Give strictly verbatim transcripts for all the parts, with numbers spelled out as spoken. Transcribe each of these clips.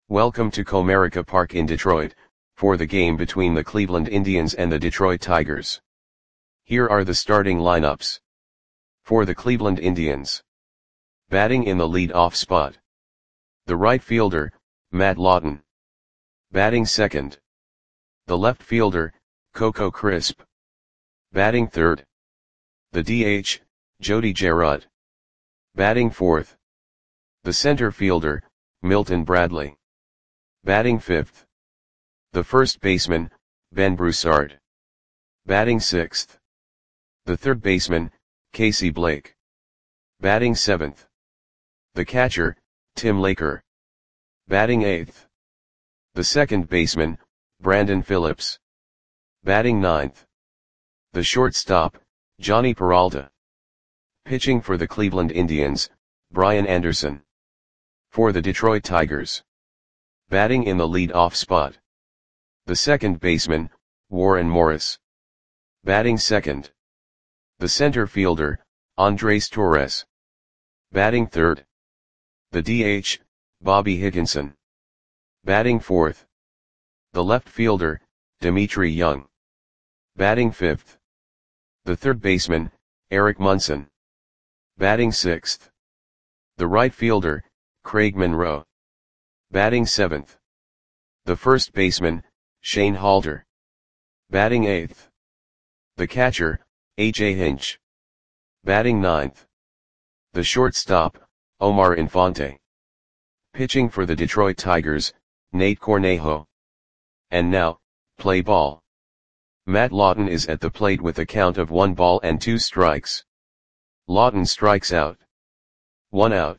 Welcome to Comerica Park in Detroit, for the game between the Cleveland Indians and the Detroit Tigers. Here are the starting lineups. For the Cleveland Indians. Batting in the lead-off spot. The right fielder, Matt Lawton. Batting second. The left fielder, Coco Crisp. Batting third. The D H, Jody Gerard. Batting fourth. The center fielder, Milton Bradley. Batting fifth. The first baseman, Ben Broussard. Batting sixth. The third baseman, Casey Blake. Batting seventh. The catcher, Tim Laker. Batting eighth. The second baseman, Brandon Phillips. Batting ninth. The shortstop, Johnny Peralta. Pitching for the Cleveland Indians, Brian Anderson. For the Detroit Tigers. Batting in the lead-off spot. The second baseman, Warren Morris. Batting second. The center fielder, Andres Torres. Batting third. The D H, Bobby Higginson. Batting fourth. The left fielder, Dimitri Young. Batting fifth. The third baseman, Eric Munson. Batting sixth. The right fielder, Craig Monroe. Batting seventh. The first baseman, Shane Halter. Batting eighth. The catcher, A J Hinch. Batting ninth. The shortstop, Omar Infante. Pitching for the Detroit Tigers, Nate Cornejo. And now, play ball. Matt Lawton is at the plate with a count of one ball and two strikes. Lawton strikes out. One out.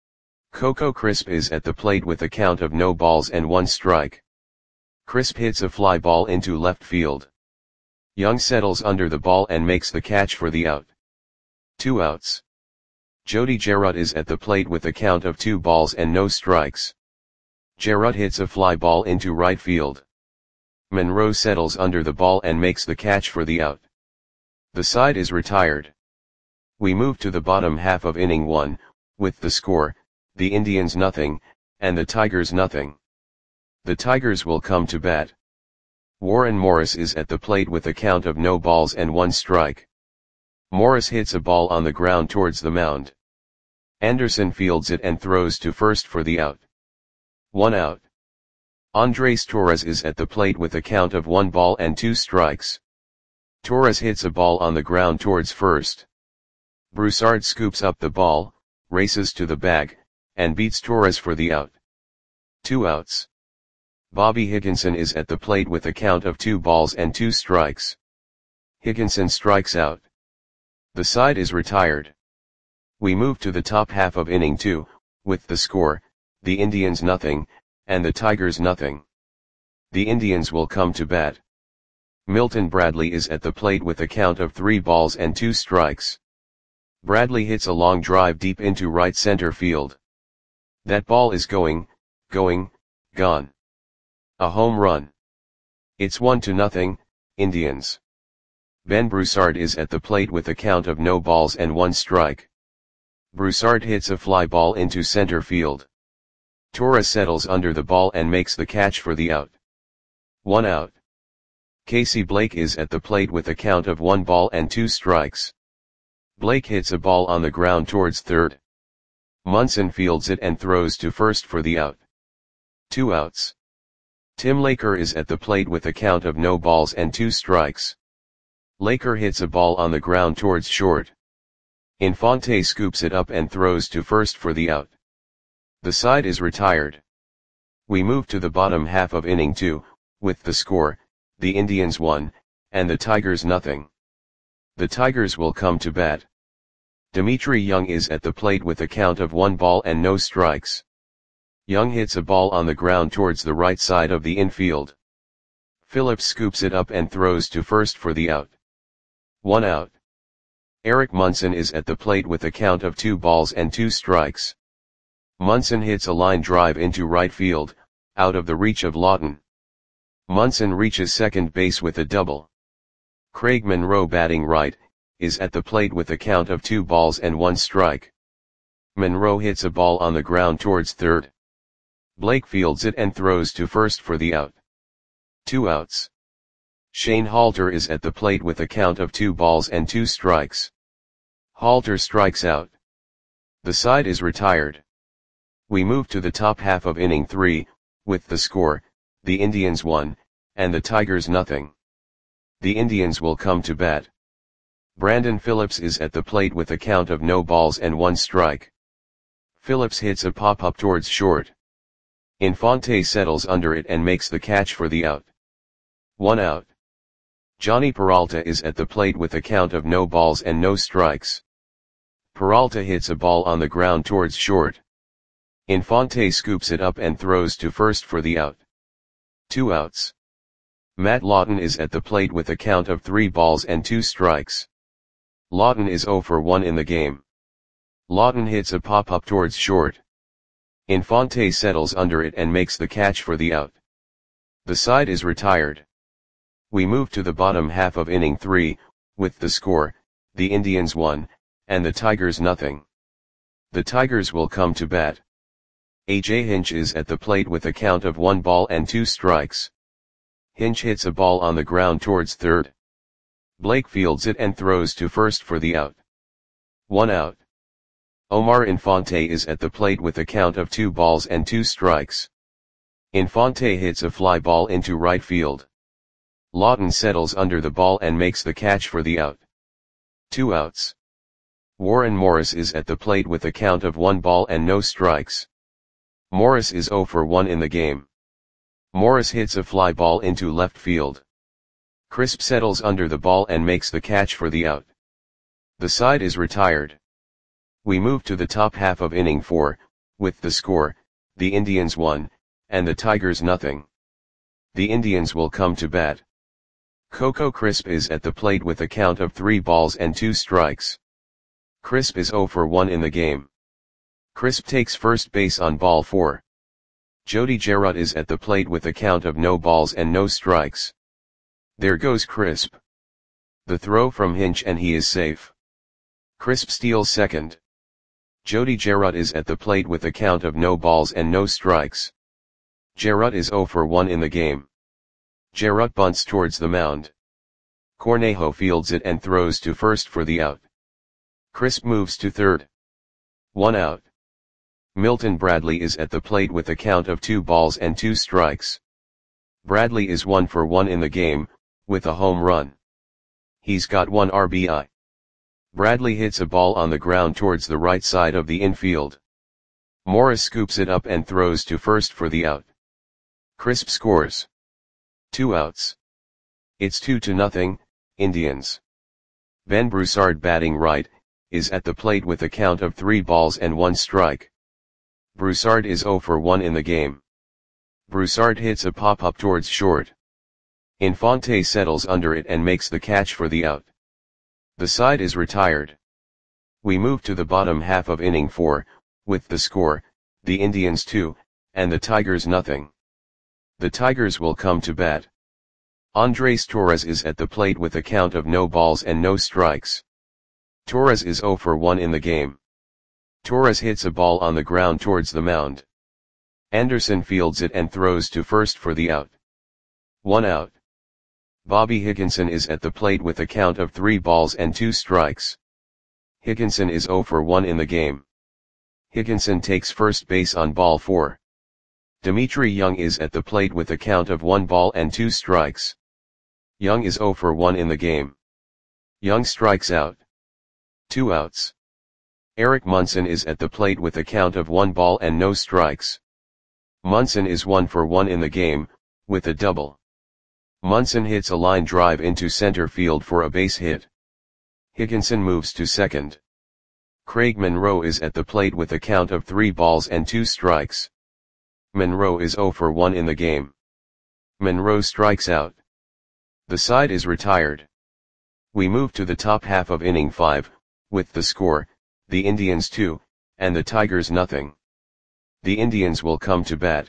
Coco Crisp is at the plate with a count of no balls and one strike. Crisp hits a fly ball into left field. Young settles under the ball and makes the catch for the out. Two outs. Jody Gerard is at the plate with a count of two balls and no strikes. Gerard hits a fly ball into right field. Monroe settles under the ball and makes the catch for the out. The side is retired. We move to the bottom half of inning one, with the score, the Indians nothing, and the Tigers nothing. The Tigers will come to bat. Warren Morris is at the plate with a count of no balls and one strike. Morris hits a ball on the ground towards the mound. Anderson fields it and throws to first for the out. One out. Andres Torres is at the plate with a count of one ball and two strikes. Torres hits a ball on the ground towards first. Broussard scoops up the ball, races to the bag, and beats Torres for the out. Two outs. Bobby Higginson is at the plate with a count of two balls and two strikes. Higginson strikes out. The side is retired. We move to the top half of inning two, with the score, the Indians nothing, and the Tigers nothing. The Indians will come to bat. Milton Bradley is at the plate with a count of three balls and two strikes. Bradley hits a long drive deep into right center field. That ball is going, going, gone. A home run. It's one to nothing, Indians. Ben Broussard is at the plate with a count of no balls and one strike. Broussard hits a fly ball into center field. Torres settles under the ball and makes the catch for the out. One out. Casey Blake is at the plate with a count of one ball and two strikes. Blake hits a ball on the ground towards third. Munson fields it and throws to first for the out. Two outs. Tim Laker is at the plate with a count of no balls and two strikes. Laker hits a ball on the ground towards short. Infante scoops it up and throws to first for the out. The side is retired. We move to the bottom half of inning two, with the score, the Indians one, and the Tigers nothing. The Tigers will come to bat. Dimitri Young is at the plate with a count of one ball and no strikes. Young hits a ball on the ground towards the right side of the infield. Phillips scoops it up and throws to first for the out. One out. Eric Munson is at the plate with a count of two balls and two strikes. Munson hits a line drive into right field, out of the reach of Lawton. Munson reaches second base with a double. Craig Monroe, batting right, is at the plate with a count of two balls and one strike. Monroe hits a ball on the ground towards third. Blake fields it and throws to first for the out. Two outs. Shane Halter is at the plate with a count of two balls and two strikes. Halter strikes out. The side is retired. We move to the top half of inning three, with the score, the Indians one, and the Tigers nothing. The Indians will come to bat. Brandon Phillips is at the plate with a count of no balls and one strike. Phillips hits a pop-up towards short. Infante settles under it and makes the catch for the out. One out. Johnny Peralta is at the plate with a count of no balls and no strikes. Peralta hits a ball on the ground towards short. Infante scoops it up and throws to first for the out. Two outs. Matt Lawton is at the plate with a count of three balls and two strikes. Lawton is oh for one in the game. Lawton hits a pop-up towards short. Infante settles under it and makes the catch for the out. The side is retired. We move to the bottom half of inning three, with the score, the Indians one, and the Tigers nothing. The Tigers will come to bat. A J Hinch is at the plate with a count of one ball and two strikes. Hinch hits a ball on the ground towards third. Blake fields it and throws to first for the out. One out. Omar Infante is at the plate with a count of two balls and two strikes. Infante hits a fly ball into right field. Lawton settles under the ball and makes the catch for the out. Two outs. Warren Morris is at the plate with a count of one ball and no strikes. Morris is oh for one in the game. Morris hits a fly ball into left field. Crisp settles under the ball and makes the catch for the out. The side is retired. We move to the top half of inning four, with the score, the Indians one, and the Tigers nothing. The Indians will come to bat. Coco Crisp is at the plate with a count of three balls and two strikes. Crisp is oh for one in the game. Crisp takes first base on ball four. Jody Gerard is at the plate with a count of no balls and no strikes. There goes Crisp. The throw from Hinch and he is safe. Crisp steals second. Jody Gerard is at the plate with a count of no balls and no strikes. Gerard is oh for one in the game. Gerard bunts towards the mound. Cornejo fields it and throws to first for the out. Crisp moves to third. One out. Milton Bradley is at the plate with a count of two balls and two strikes. Bradley is one for one in the game, with a home run. He's got one R B I. Bradley hits a ball on the ground towards the right side of the infield. Morris scoops it up and throws to first for the out. Crisp scores. Two outs. It's two to nothing, Indians. Ben Broussard, batting right, is at the plate with a count of three balls and one strike. Broussard is oh for one in the game. Broussard hits a pop-up towards short. Infante settles under it and makes the catch for the out. The side is retired. We move to the bottom half of inning four, with the score, the Indians two, and the Tigers nothing. The Tigers will come to bat. Andres Torres is at the plate with a count of no balls and no strikes. Torres is oh for one in the game. Torres hits a ball on the ground towards the mound. Anderson fields it and throws to first for the out. One out. Bobby Higginson is at the plate with a count of three balls and two strikes. Higginson is oh for one in the game. Higginson takes first base on ball four. Dimitri Young is at the plate with a count of one ball and two strikes. Young is oh for one in the game. Young strikes out. Two outs. Eric Munson is at the plate with a count of one ball and no strikes. Munson is one for one in the game, with a double. Munson hits a line drive into center field for a base hit. Higginson moves to second. Craig Monroe is at the plate with a count of three balls and two strikes. Monroe is oh for one in the game. Monroe strikes out. The side is retired. We move to the top half of inning five, with the score, the Indians two, and the Tigers nothing. The Indians will come to bat.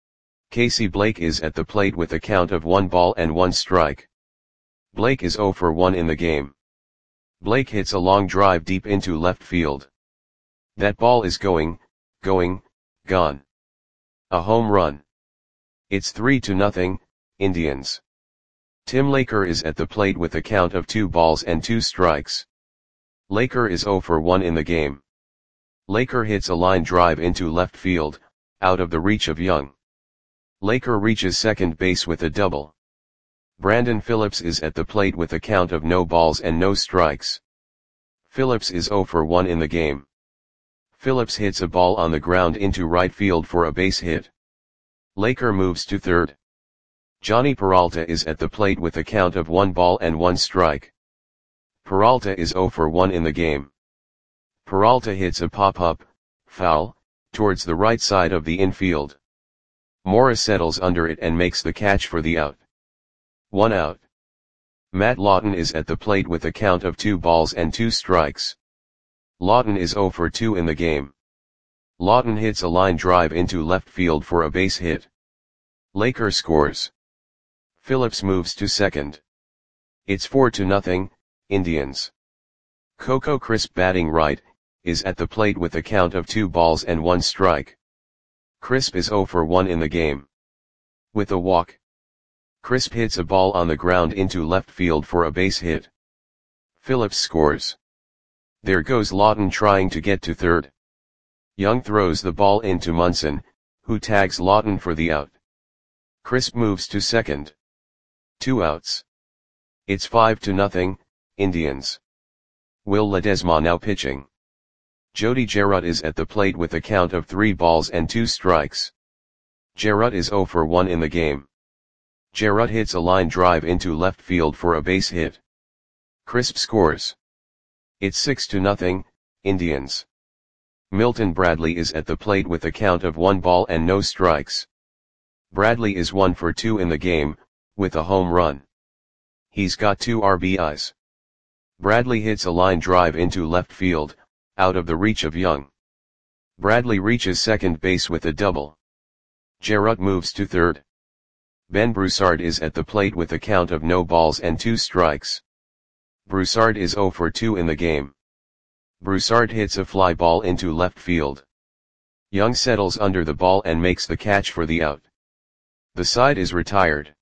Casey Blake is at the plate with a count of one ball and one strike. Blake is oh for one in the game. Blake hits a long drive deep into left field. That ball is going, going, gone. A home run. It's three to nothing, Indians. Tim Laker is at the plate with a count of two balls and two strikes. Laker is zero for one in the game. Laker hits a line drive into left field, out of the reach of Young. Laker reaches second base with a double. Brandon Phillips is at the plate with a count of no balls and no strikes. Phillips is zero for one in the game. Phillips hits a ball on the ground into right field for a base hit. Laker moves to third. Johnny Peralta is at the plate with a count of one ball and one strike. Peralta is zero for one in the game. Peralta hits a pop-up, foul, towards the right side of the infield. Morris settles under it and makes the catch for the out. One out. Matt Lawton is at the plate with a count of two balls and two strikes. Lawton is zero for two in the game. Lawton hits a line drive into left field for a base hit. Laker scores. Phillips moves to second. It's four to nothing, Indians. Coco Crisp, batting right, is at the plate with a count of two balls and one strike. Crisp is zero for one in the game. With a walk, Crisp hits a ball on the ground into left field for a base hit. Phillips scores. There goes Lawton trying to get to third. Young throws the ball into Munson, who tags Lawton for the out. Crisp moves to second. Two outs. It's five to nothing, Indians. Will Ledesma now pitching. Jody Gerard is at the plate with a count of three balls and two strikes. Gerard is zero for one in the game. Gerard hits a line drive into left field for a base hit. Crisp scores. It's six to nothing, Indians. Milton Bradley is at the plate with a count of one ball and no strikes. Bradley is one for two in the game, with a home run. He's got two R B Is. Bradley hits a line drive into left field, out of the reach of Young. Bradley reaches second base with a double. Gerard moves to third. Ben Broussard is at the plate with a count of no balls and two strikes. Broussard is zero for two in the game. Broussard hits a fly ball into left field. Young settles under the ball and makes the catch for the out. The side is retired.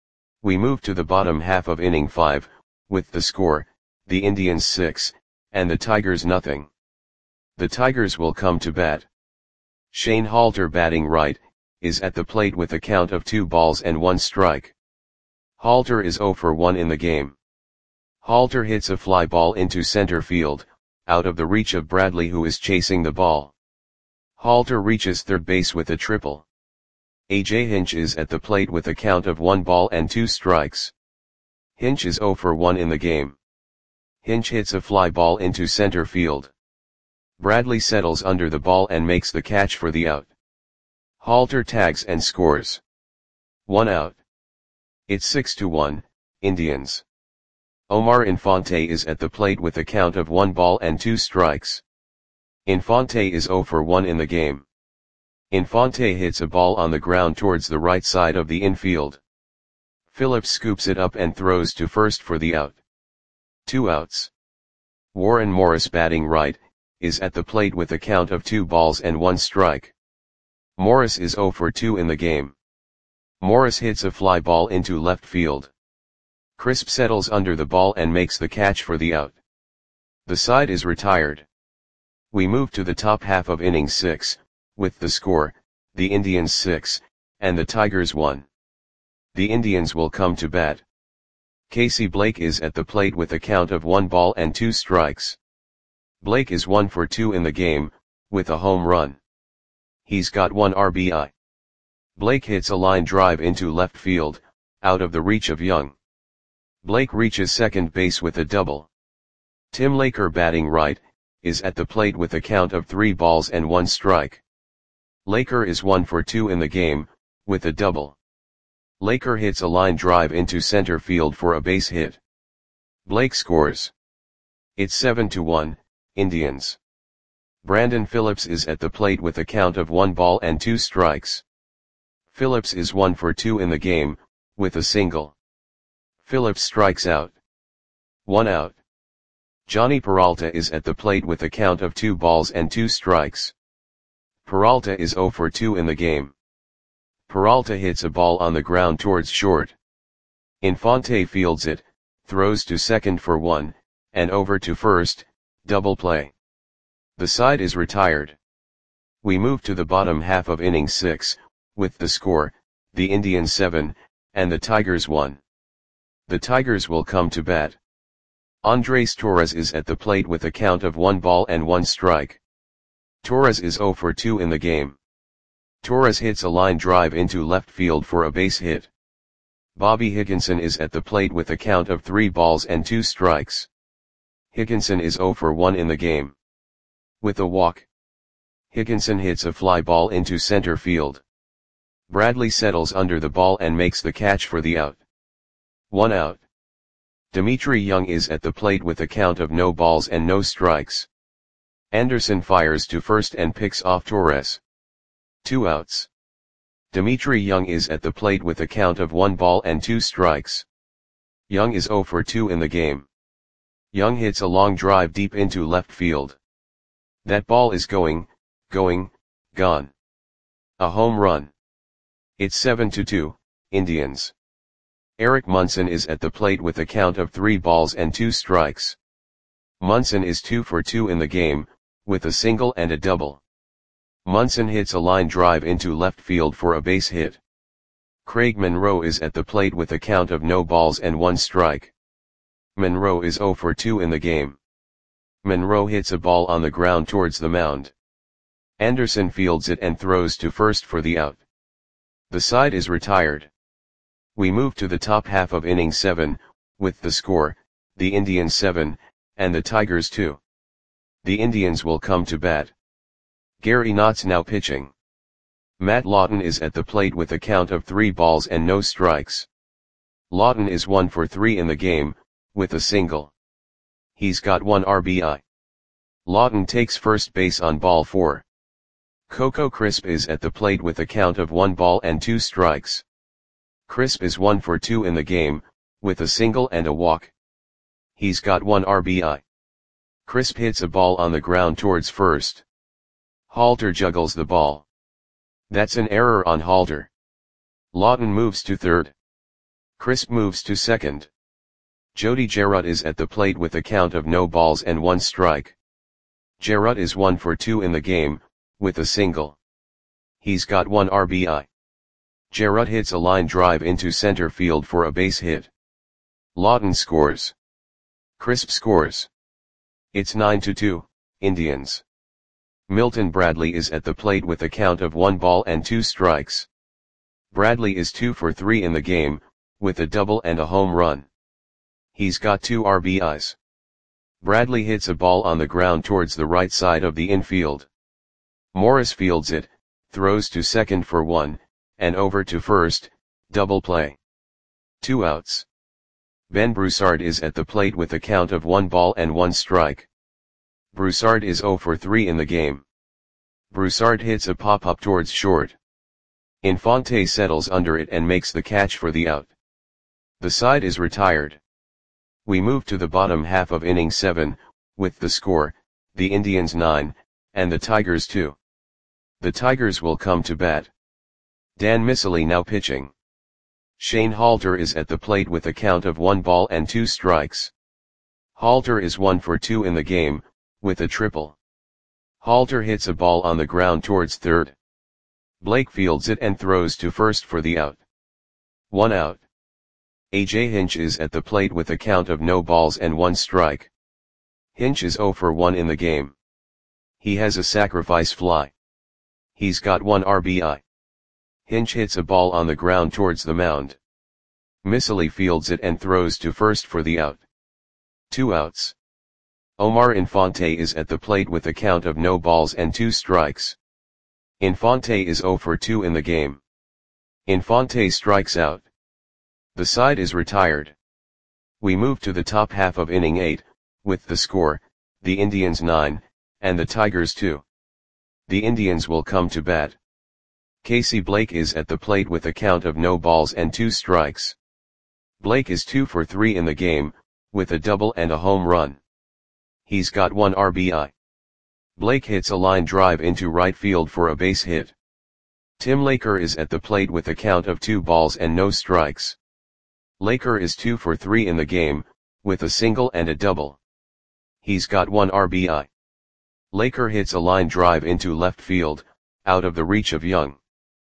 We move to the bottom half of inning five, with the score, the Indians six, and the Tigers nothing. The Tigers will come to bat. Shane Halter, batting right, is at the plate with a count of two balls and one strike. Halter is zero for one in the game. Halter hits a fly ball into center field, out of the reach of Bradley, who is chasing the ball. Halter reaches third base with a triple. A J Hinch is at the plate with a count of one ball and two strikes. Hinch is zero for one in the game. Hinch hits a fly ball into center field. Bradley settles under the ball and makes the catch for the out. Halter tags and scores. One out. It's six to one, Indians. Omar Infante is at the plate with a count of one ball and two strikes. Infante is zero for one in the game. Infante hits a ball on the ground towards the right side of the infield. Phillips scoops it up and throws to first for the out. Two outs. Warren Morris, batting right, is at the plate with a count of two balls and one strike. Morris is zero for two in the game. Morris hits a fly ball into left field. Crisp settles under the ball and makes the catch for the out. The side is retired. We move to the top half of inning six, with the score, the Indians six, and the Tigers one. The Indians will come to bat. Casey Blake is at the plate with a count of one ball and two strikes. Blake is one for two in the game, with a home run. He's got one R B I. Blake hits a line drive into left field, out of the reach of Young. Blake reaches second base with a double. Tim Laker, batting right, is at the plate with a count of three balls and one strike. Laker is one for two in the game, with a double. Laker hits a line drive into center field for a base hit. Blake scores. It's seven to one, Indians. Brandon Phillips is at the plate with a count of one ball and two strikes. Phillips is one for two in the game, with a single. Phillips strikes out. One out. Johnny Peralta is at the plate with a count of two balls and two strikes. Peralta is zero for two in the game. Peralta hits a ball on the ground towards short. Infante fields it, throws to second for one, and over to first, double play. The side is retired. We move to the bottom half of inning six, with the score, the Indians seven, and the Tigers one. The Tigers will come to bat. Andres Torres is at the plate with a count of one ball and one strike. Torres is zero for two in the game. Torres hits a line drive into left field for a base hit. Bobby Higginson is at the plate with a count of three balls and two strikes. Higginson is zero for one in the game. With a walk, Higginson hits a fly ball into center field. Bradley settles under the ball and makes the catch for the out. One out. Dimitri Young is at the plate with a count of no balls and no strikes. Anderson fires to first and picks off Torres. Two outs. Dimitri Young is at the plate with a count of one ball and two strikes. Young is zero for two in the game. Young hits a long drive deep into left field. That ball is going, going, gone. A home run. It's seven to two, Indians. Eric Munson is at the plate with a count of three balls and two strikes. Munson is two for two in the game, with a single and a double. Munson hits a line drive into left field for a base hit. Craig Monroe is at the plate with a count of no balls and one strike. Monroe is zero for two in the game. Monroe hits a ball on the ground towards the mound. Anderson fields it and throws to first for the out. The side is retired. We move to the top half of inning seven, with the score, the Indians seven, and the Tigers two. The Indians will come to bat. Gary Knotts now pitching. Matt Lawton is at the plate with a count of three balls and no strikes. Lawton is one for three in the game, with a single. He's got one R B I. Lawton takes first base on ball four. Coco Crisp is at the plate with a count of one ball and two strikes. Crisp is one for two in the game, with a single and a walk. He's got one R B I. Crisp hits a ball on the ground towards first. Halter juggles the ball. That's an error on Halter. Lawton moves to third. Crisp moves to second. Jody Gerard is at the plate with a count of no balls and one strike. Gerard is one for two in the game, with a single. He's got one R B I. Gerard hits a line drive into center field for a base hit. Lawton scores. Crisp scores. It's nine to two, Indians. Milton Bradley is at the plate with a count of one ball and two strikes. Bradley is two for three in the game, with a double and a home run. He's got two R B Is. Bradley hits a ball on the ground towards the right side of the infield. Morris fields it, throws to second for one, and over to first, double play. Two outs. Ben Broussard is at the plate with a count of one ball and one strike. Broussard is zero for three in the game. Broussard hits a pop-up towards short. Infante settles under it and makes the catch for the out. The side is retired. We move to the bottom half of inning seven, with the score, the Indians nine, and the Tigers two. The Tigers will come to bat. Dan Miceli now pitching. Shane Halter is at the plate with a count of one ball and two strikes. Halter is one for two in the game, with a triple. Halter hits a ball on the ground towards third. Blake fields it and throws to first for the out. One out. A J Hinch is at the plate with a count of no balls and one strike. Hinch is zero for one in the game. He has a sacrifice fly. He's got one R B I. Hinch hits a ball on the ground towards the mound. Miceli fields it and throws to first for the out. Two outs. Omar Infante is at the plate with a count of no balls and two strikes. Infante is zero for two in the game. Infante strikes out. The side is retired. We move to the top half of inning eight, with the score, the Indians nine, and the Tigers two. The Indians will come to bat. Casey Blake is at the plate with a count of no balls and two strikes. Blake is two for three in the game, with a double and a home run. He's got one R B I. Blake hits a line drive into right field for a base hit. Tim Laker is at the plate with a count of two balls and no strikes. Laker is two for three in the game, with a single and a double. He's got one R B I. Laker hits a line drive into left field, out of the reach of Young.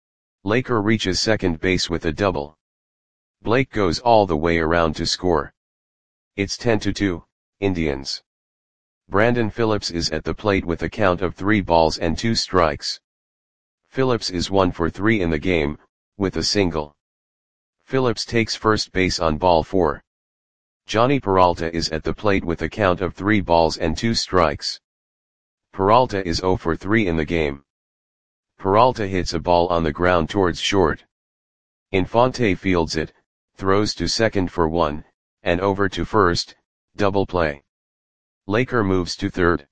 Laker reaches second base with a double. Blake goes all the way around to score. It's ten to two, Indians. Brandon Phillips is at the plate with a count of three balls and two strikes. Phillips is one for three in the game, with a single. Phillips takes first base on ball four. Johnny Peralta is at the plate with a count of three balls and two strikes. Peralta is zero for three in the game. Peralta hits a ball on the ground towards short. Infante fields it, throws to second for one, and over to first, double play. Laker moves to third.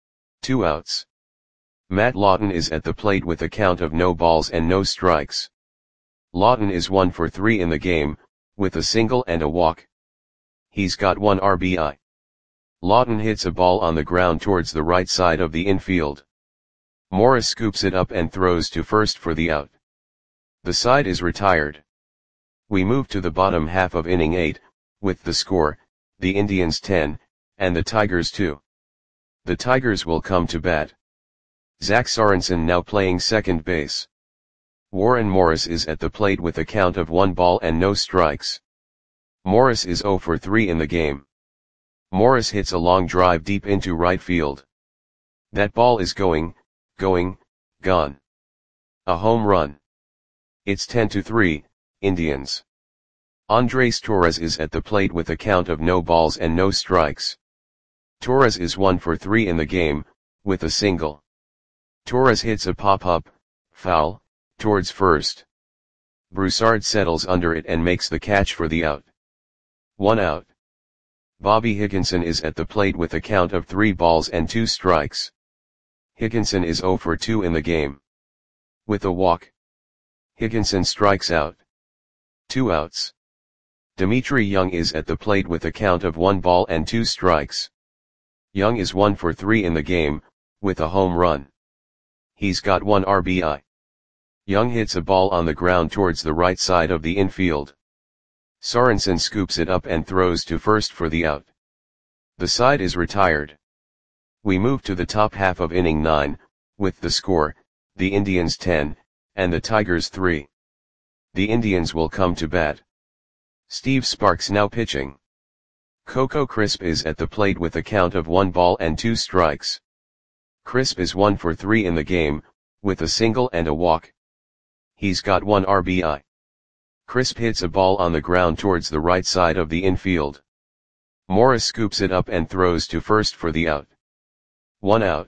Two outs. Matt Lawton is at the plate with a count of no balls and no strikes. Lawton is one for three in the game, with a single and a walk. He's got one R B I. Lawton hits a ball on the ground towards the right side of the infield. Morris scoops it up and throws to first for the out. The side is retired. We move to the bottom half of inning eight, with the score, the Indians ten, and the Tigers two. The Tigers will come to bat. Zach Sorensen now playing second base. Warren Morris is at the plate with a count of one ball and no strikes. Morris is zero for three in the game. Morris hits a long drive deep into right field. That ball is going, going, gone. A home run. It's ten to three, Indians. Andres Torres is at the plate with a count of no balls and no strikes. Torres is one for three in the game, with a single. Torres hits a pop-up, foul, towards first. Broussard settles under it and makes the catch for the out. One out. Bobby Higginson is at the plate with a count of three balls and two strikes. Higginson is zero for two in the game. With a walk. Higginson strikes out. Two outs. Dimitri Young is at the plate with a count of one ball and two strikes. Young is one for three in the game, with a home run. He's got one R B I. Young hits a ball on the ground towards the right side of the infield. Sorensen scoops it up and throws to first for the out. The side is retired. We move to the top half of inning nine, with the score, the Indians ten, and the Tigers three. The Indians will come to bat. Steve Sparks now pitching. Coco Crisp is at the plate with a count of one ball and two strikes. Crisp is one for three in the game, with a single and a walk. He's got one R B I. Crisp hits a ball on the ground towards the right side of the infield. Morris scoops it up and throws to first for the out. One out.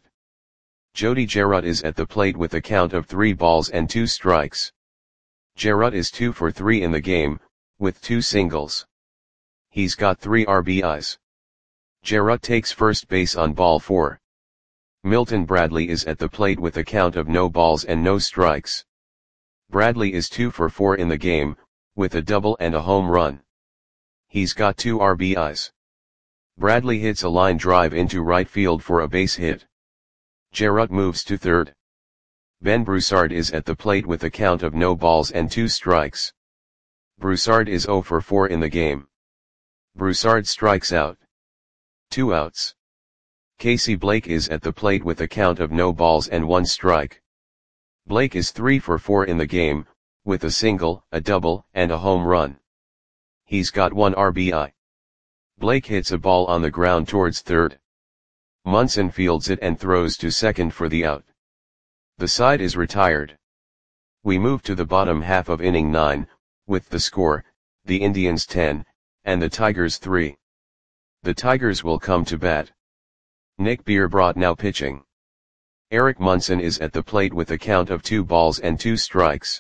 Jody Jarrett is at the plate with a count of three balls and two strikes. Jarrett is two for three in the game, with two singles. He's got three R B Is. Jarrett takes first base on ball four. Milton Bradley is at the plate with a count of no balls and no strikes. Bradley is two for four in the game, with a double and a home run. He's got two R B Is. Bradley hits a line drive into right field for a base hit. Jarrett moves to third. Ben Broussard is at the plate with a count of no balls and two strikes. Broussard is zero for four in the game. Broussard strikes out. Two outs. Casey Blake is at the plate with a count of no balls and one strike. Blake is three for four in the game, with a single, a double, and a home run. He's got one R B I. Blake hits a ball on the ground towards third. Munson fields it and throws to second for the out. The side is retired. We move to the bottom half of inning nine, with the score, the Indians ten, and the Tigers three. The Tigers will come to bat. Nick Bierbrot now pitching. Eric Munson is at the plate with a count of two balls and two strikes.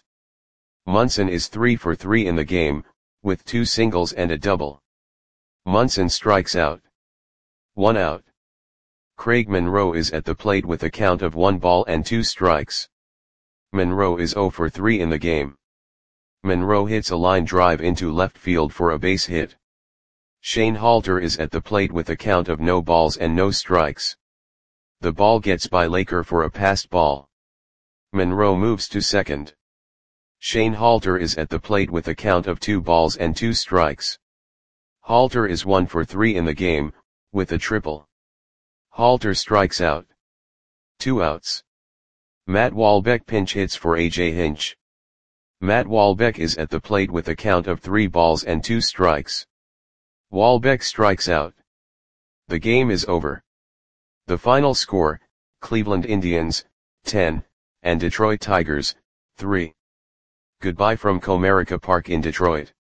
Munson is three for three in the game, with two singles and a double. Munson strikes out. One out. Craig Monroe is at the plate with a count of one ball and two strikes. Monroe is zero for three in the game. Monroe hits a line drive into left field for a base hit. Shane Halter is at the plate with a count of no balls and no strikes. The ball gets by Laker for a passed ball. Monroe moves to second. Shane Halter is at the plate with a count of two balls and two strikes. Halter is one for three in the game, with a triple. Halter strikes out. Two outs. Matt Walbeck pinch hits for A J Hinch. Matt Walbeck is at the plate with a count of three balls and two strikes. Walbeck strikes out. The game is over. The final score, Cleveland Indians, ten, and Detroit Tigers, three. Goodbye from Comerica Park in Detroit.